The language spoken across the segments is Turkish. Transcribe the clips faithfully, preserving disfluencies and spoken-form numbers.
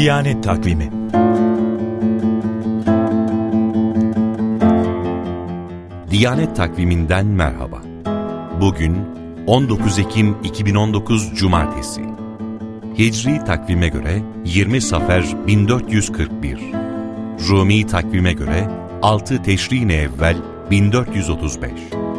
Diyanet Takvimi. Diyanet Takvimi'nden merhaba. Bugün on dokuz Ekim iki bin on dokuz Cumartesi. Hicri takvime göre yirmi Safer bin dört yüz kırk bir. Rumi takvime göre altı Teşrin-i Evvel bin dört yüz otuz beş.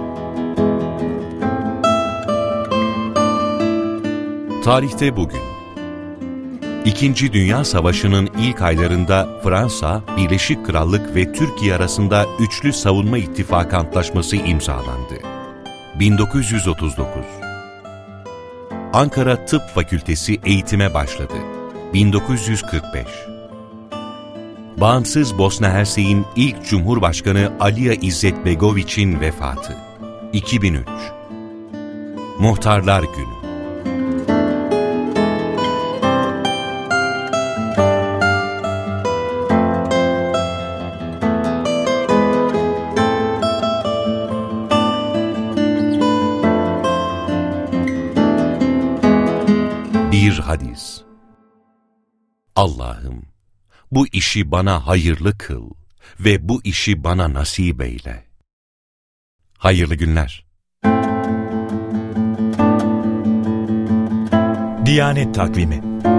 Tarihte bugün. İkinci Dünya Savaşı'nın ilk aylarında Fransa, Birleşik Krallık ve Türkiye arasında Üçlü Savunma İttifakı Antlaşması imzalandı. bin dokuz yüz otuz dokuz. Ankara Tıp Fakültesi eğitime başladı. bin dokuz yüz kırk beş. Bağımsız Bosna Hersek'in ilk Cumhurbaşkanı Alija İzzetbegoviç'in vefatı. iki bin üç. Muhtarlar Günü. Bir hadis. Allah'ım, bu işi bana hayırlı kıl ve bu işi bana nasip eyle. Hayırlı günler. Diyanet Takvimi.